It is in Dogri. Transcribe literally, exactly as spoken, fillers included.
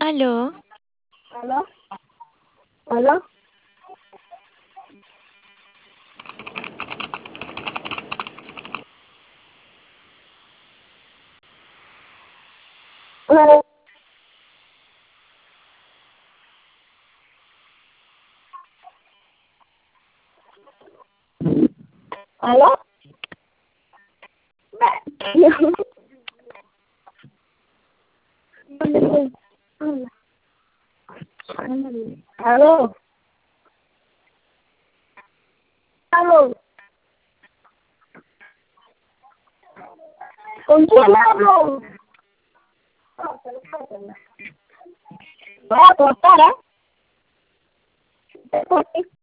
Aló, ¿Aló? ¿Aló? ¿Aló? ¿Aló? ¿Aló? ¿Aló? ¿Con quién hablo? Voy a cortar, ¿eh?